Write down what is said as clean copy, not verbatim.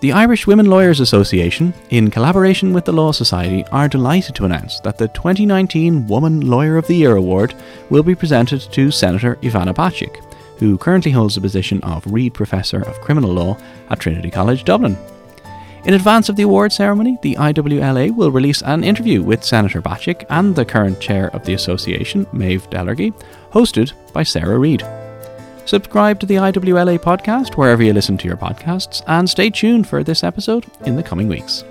The Irish Women Lawyers Association, in collaboration with the Law Society, are delighted to announce that the 2019 Woman Lawyer of the Year Award will be presented to Senator Ivana Bacik, who currently holds the position of Reid Professor of Criminal Law at Trinity College Dublin. In advance of the award ceremony, the IWLA will release an interview with Senator Bacik and the current chair of the association, Maeve Delargy, hosted by Sarah Reid. Subscribe to the IWLA podcast wherever you listen to your podcasts, and stay tuned for this episode in the coming weeks.